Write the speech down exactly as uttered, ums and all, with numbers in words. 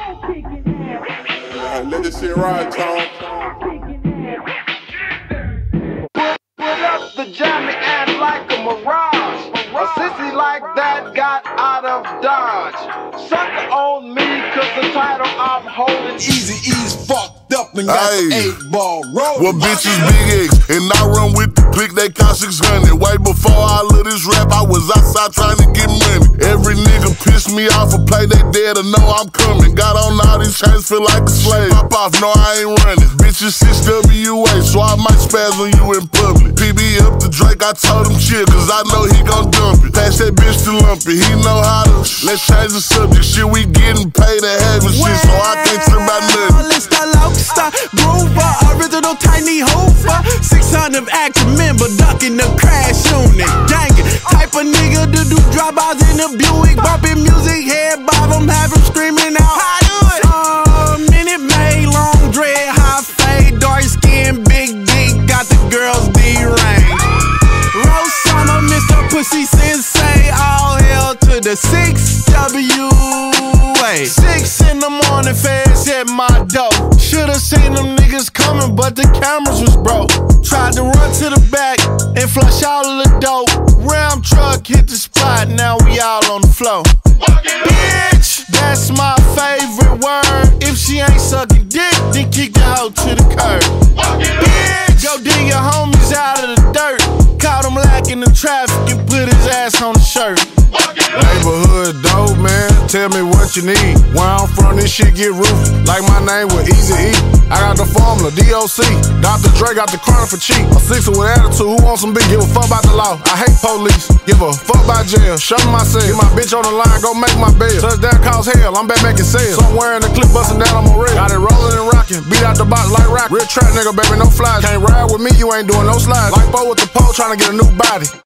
Uh, let this shit ride, Tom. Put, put up the Johnny and like a mirage. A sissy like that got out of Dodge. Sucker on me cause the title I'm holding. Eazy-E's fucked up and got Ay. the eight ball roll. Well, bitches big X, and I run with the click, they cost six hundred. Way before all of this rap, I was outside trying to get money. Every nigga pissed me off or play they dead or know I'm coming. Got on all these chains, feel like a slave. Pop off, no, I ain't running. Bitches six W A, so I might spaz on you in public. P B up to Drake, I told him chill, cause I know he gon' dump it. Pass that bitch to Lumpy, he know how to. Let's change the subject, shit, we getting paid to having shit, so I can't trip about nothing. It's the Loadstar, Groover, original Tiny Hoover. six hundred active member, ducking the crash unit. Dang it, type of nigga to do drop-outs in the Buick. Bumping music, head bottom, have him screaming out. Uh, Minute Maid, long dread, high fade, dark skin, big dick, got the girls deranged. Rose Summer, Mister Pussy Sensei, all hell to the six W A. Six in the morning, feds at my door. Should've seen them niggas coming, but the cameras was broke. Tried to run to the back and flush all of the dope. Ram truck hit the spot, now we all on the floor. Bitch, that's my favorite word. If she ain't sucking dick, then kick the hoe to the curb. Bitch, go dig your homies out of the dirt. Caught him lacking in traffic and put his ass on the shirt. Neighborhood dope, man, tell me what you need. Where I'm from, this shit get roofed. Like my name with Eazy-E. I got the formula, D O C. Doctor Dre got the chronic for cheap. A sixer with attitude, who wants some beef? Give a fuck about the law, I hate police. Give a fuck about jail, show me myself. Get my bitch on the line, go make my bail. Touchdown cause hell, I'm back making sales. Somewhere in the clip busting down on my rail. Got it rolling and rocking, beat out the box like rock. Real trap nigga, baby, no flies. Can't ride with me, you ain't doing no slides. Like Bo with the pole, trying to get a new body.